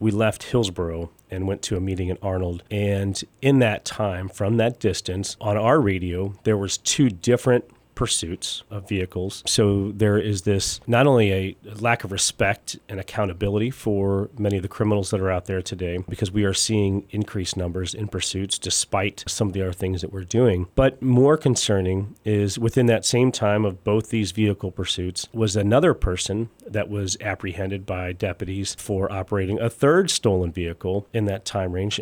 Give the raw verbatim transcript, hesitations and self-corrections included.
We left Hillsborough and went to a meeting in Arnold. And in that time, from that distance, on our radio, there was two different pursuits of vehicles. So there is this not only a lack of respect and accountability for many of the criminals that are out there today, because we are seeing increased numbers in pursuits despite some of the other things that we're doing. But more concerning is within that same time of both these vehicle pursuits was another person that was apprehended by deputies for operating a third stolen vehicle in that time range.